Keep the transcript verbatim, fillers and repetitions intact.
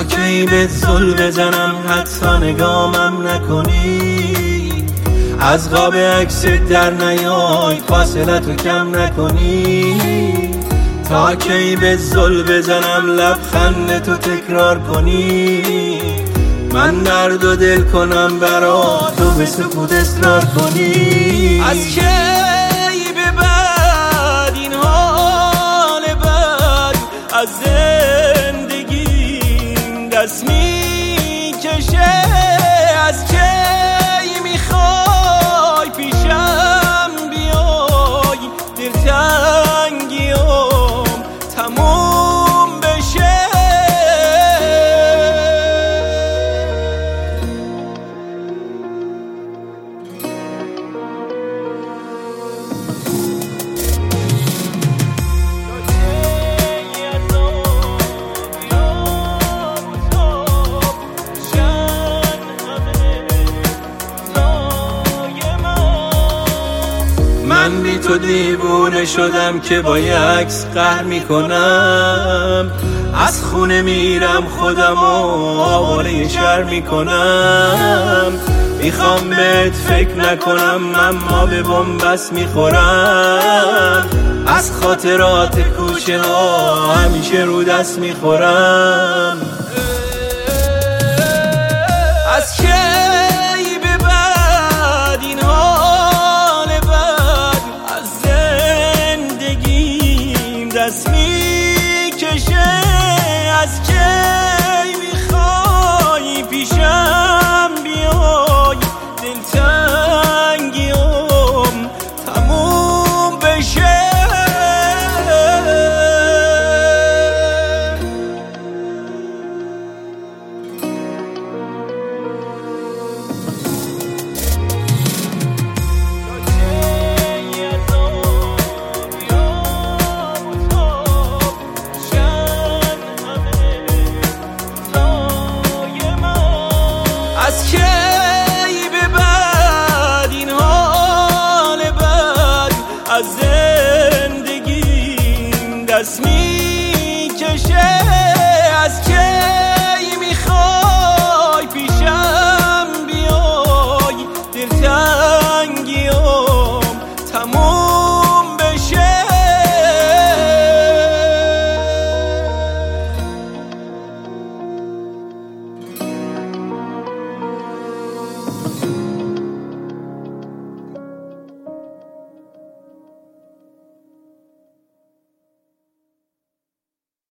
تا کی بهت زل بزنم حتی نگامم نکنی، از قاب عکست در نیای فاصلتو کم نکنی، تا کی بهت زل بزنم لبخندتو تکرار کنی، من درد و دل کنم برا تو به سکوت اصرار کنی. از کی به بعد این حال بد از زندگیم دست میکشه، از کی میخوای پیشم بیای دلتنگیام تموم بشه. من بی تو دیوونه شدم که با یه عکس قهر میکنم، از خونه میرم خودم و آواره شهر میکنم، میخوام بهت فکر نکنم اما به بنبست میخورم، از خاطرات کوچه ها همیشه رو دست میخورم. از کی به بعد این حال بد از زندگیم دست میکشه، از کی میخوای پیشم بیای دلتنگیام تموم بشه. از کی به بعد این حال بد از زندگیم دست میکشه،